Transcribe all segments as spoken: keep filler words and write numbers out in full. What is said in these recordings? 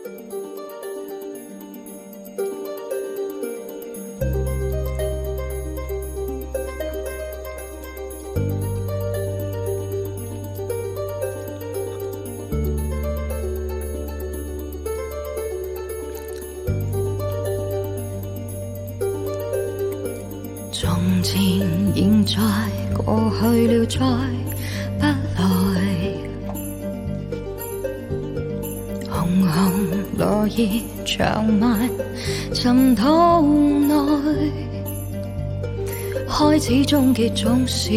从前现在过去了再不来，红红落叶长埋沉土内，开始终结总是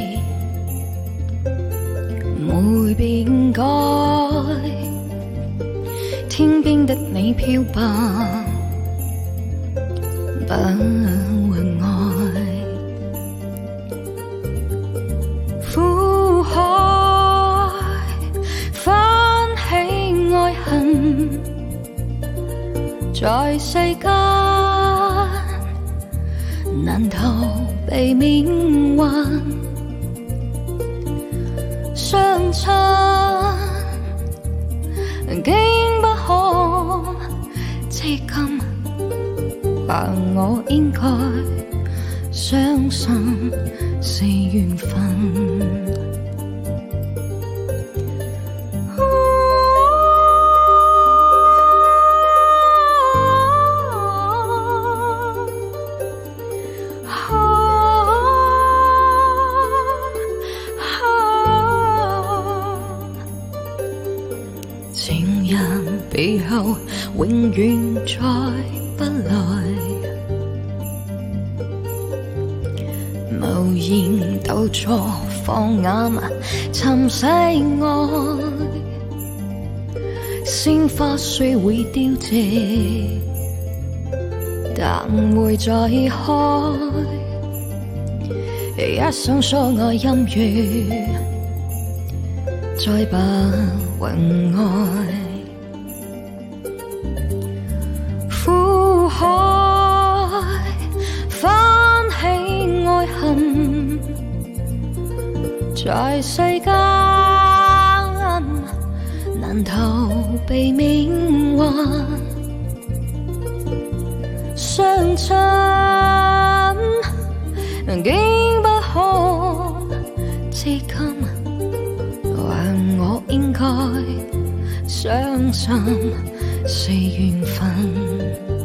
没变改，天边的你飘吧，不云外。苦海翻起爱恨，在世间难逃避命运，相亲竟不可至今，但我应该相信是缘分。情人背後永遠再不來，無言鬥錯放眼尋世愛，鮮花雖會凋謝，但會再開，一生疏愛音樂再不雲外，苦海翻起愛恨，在世間難逃避命運，相親竟不可至今，我應該相信是緣分。